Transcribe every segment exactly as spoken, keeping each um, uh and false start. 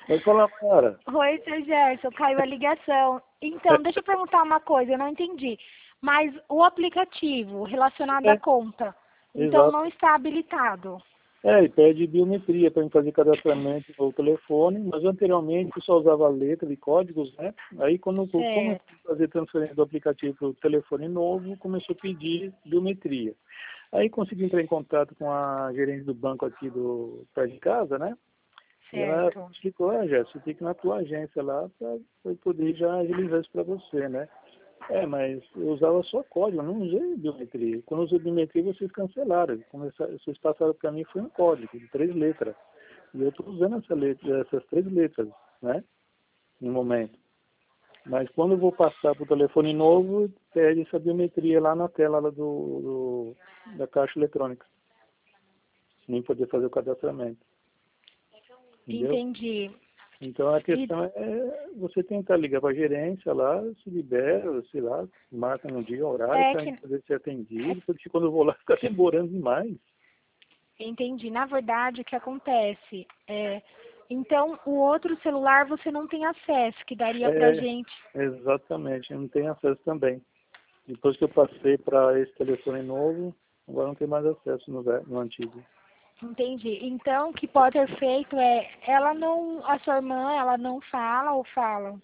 Pode falar, cara. Oi, seu Gerson, caiu a ligação. Então, deixa eu perguntar uma coisa, eu não entendi. Mas o aplicativo relacionado à É, conta, então exato. não está habilitado. É, e pede biometria para fazer cadastramento no telefone, mas anteriormente eu só usava letra e códigos, né? Aí quando eu comecei Certo. a fazer transferência do aplicativo para o telefone novo, começou a pedir biometria. Aí consegui entrar em contato com a gerente do banco aqui do perto de casa, né? E ela Certo. explicou, ah, Jéssica, você tem que ir na tua agência lá para poder já agilizar isso para você, né? É, mas eu usava só código, eu não usei biometria. Quando eu usei biometria, vocês cancelaram. Começaram, vocês passaram para mim, foi um código de três letras. E eu estou usando essa letra, essas três letras, né? No momento. Mas quando eu vou passar para o telefone novo, pede essa biometria lá na tela lá do, do, da caixa eletrônica. Nem poder fazer o cadastramento. Entendeu? Entendi. Então a E questão é você tentar ligar para a gerência lá, se libera, sei lá, marca um dia, horário é para que poder ser atendido, porque quando eu vou lá fica demorando demais. entendi. Na verdade, o que acontece é, então o outro celular você não tem acesso, que daria pra É, gente. exatamente, eu não tenho acesso também. Depois que eu passei para esse telefone novo, agora não tenho mais acesso no, ve- no antigo. Entendi. Então, o que pode ser feito é, ela não, a sua irmã, ela não fala ou fala?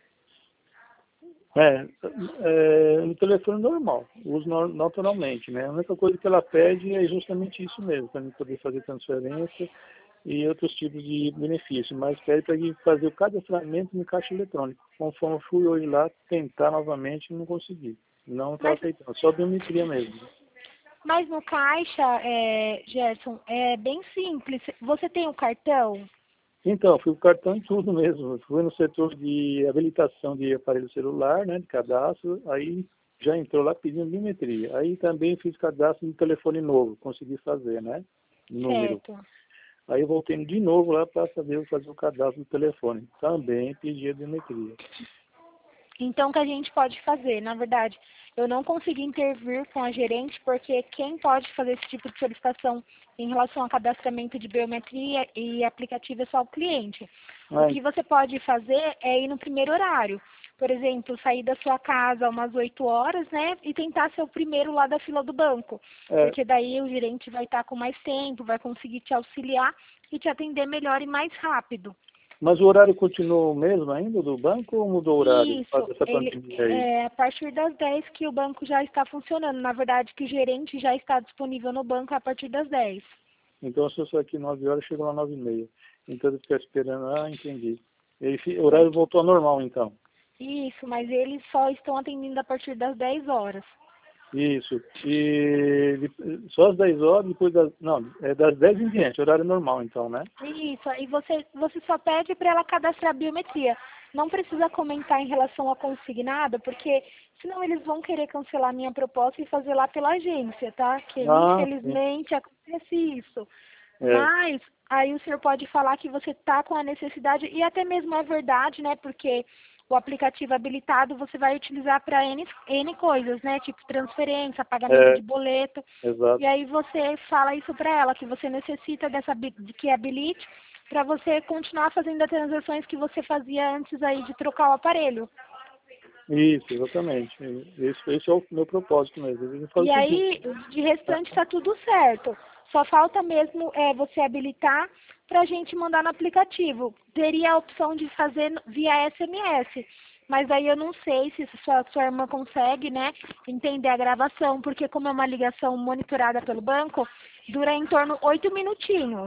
É, é, no telefone normal, uso no- naturalmente, né? A única coisa que ela pede é justamente isso mesmo, para mim poder fazer transferência e outros tipos de benefícios, mas pede para gente fazer o cadastramento no caixa eletrônico. Conforme eu fui hoje lá tentar novamente, não consegui. Não está Mas, aceitando, só biometria mesmo. mas no caixa, é, Gerson, é bem simples. Você tem o cartão? Então, fui com o cartão e tudo mesmo. Fui no setor de habilitação de aparelho celular, né, de cadastro, aí já entrou lá pedindo biometria. Aí também fiz cadastro no telefone novo, consegui fazer, né, número. Certo. Aí eu voltei de novo lá para saber fazer o cadastro do telefone. Também pedi a biometria. Então, o que a gente pode fazer? Na verdade, eu não consegui intervir com a gerente, porque quem pode fazer esse tipo de solicitação em relação ao cadastramento de biometria e aplicativo é só o cliente. O Mas, que você pode fazer é ir no primeiro horário. Por exemplo, sair da sua casa umas oito horas, né? E tentar ser o primeiro lá da fila do banco. é, Porque daí o gerente vai estar com mais tempo, vai conseguir te auxiliar e te atender melhor e mais rápido. mas o horário continuou o mesmo ainda do banco ou mudou o horário por causa Isso, dessa ele pandemia aí? é a partir das dez que o banco já está funcionando. Na verdade, que o gerente já está disponível no banco a partir das dez. Então, se eu sou aqui nove horas, chego lá nove e meia. Então, eu ficar esperando. Ah, entendi. E fi- o horário Porque, voltou ao normal, então. isso, mas eles só estão atendendo a partir das dez horas. Isso. E de- só às dez horas, depois das... Não, é das dez em diante, horário normal, então, né? Isso, aí você, você só pede para ela cadastrar a biometria. Não precisa comentar em relação a consignado, porque senão eles vão querer cancelar a minha proposta e fazer lá pela agência, tá? Que Ah, sim. infelizmente acontece isso. É, Mas aí o senhor pode falar que você está com a necessidade, e até mesmo é verdade, né? Porque o aplicativo habilitado você vai utilizar para N, N coisas, né? Tipo transferência, pagamento é, de boleto. E exato. aí você fala isso para ela, que você necessita dessa habi- de que habilite para você continuar fazendo as transações que você fazia antes aí de trocar o aparelho. Isso, exatamente. Esse, esse é o meu propósito mesmo. Eu falo E o seguinte. aí, de restante, está tudo certo. Só falta mesmo é, você habilitar para a gente mandar no aplicativo. Teria a opção de fazer via S M S. Mas aí eu não sei se sua, sua irmã consegue, né, entender a gravação, porque como é uma ligação monitorada pelo banco, dura em torno oito minutinhos.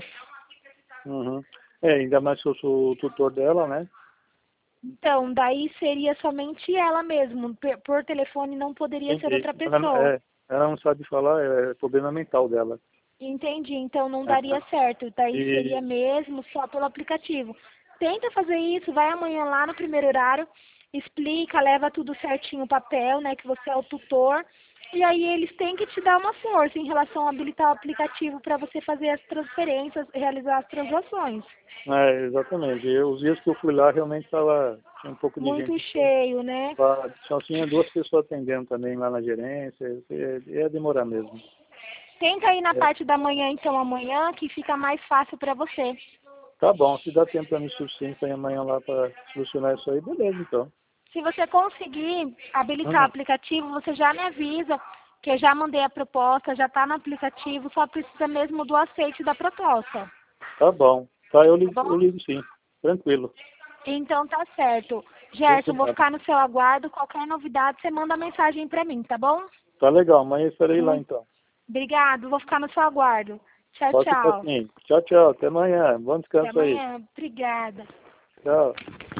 Uhum. É, ainda mais que eu sou o tutor dela, né? Então, daí seria somente ela mesmo. Por por telefone não poderia ser Entendi. outra Ela, não- pessoa. é, ela não sabe falar, é problema mental dela. Entendi, então não É. daria certo. Daí seria E mesmo só pelo aplicativo. Tenta fazer isso, vai amanhã lá no primeiro horário, explica, leva tudo certinho o papel, né, que você é o tutor. E aí eles têm que te dar uma força em relação a habilitar o aplicativo para você fazer as transferências, realizar as transações. É, exatamente. Eu, os dias que eu fui lá, realmente estava tinha um pouco de Muito gente. cheio, né? Pra- Só tinha duas pessoas atendendo também lá na gerência. Ia, ia demorar mesmo. Tenta ir na É, parte da manhã, então, amanhã, que fica mais fácil para você. Tá bom, se dá tempo para mim suficiente para ir amanhã lá para solucionar isso aí, beleza, então. Se você conseguir habilitar o Uhum. aplicativo, você já me avisa, que eu já mandei a proposta, já está no aplicativo, só precisa mesmo do aceite da proposta. Tá bom. Tá, eu ligo, Tá eu bom? ligo sim. Tranquilo. Então tá certo. Sem Gerson, vou cuidado. ficar no seu aguardo. Qualquer novidade, você manda mensagem para mim, tá bom? Tá legal, amanhã eu estarei lá Hum. então. Obrigado, vou ficar no seu aguardo. Tchau, Pode ficar tchau. assim. Tchau, tchau. Até amanhã. Bom Até descanso aí. amanhã. Obrigada. Tchau.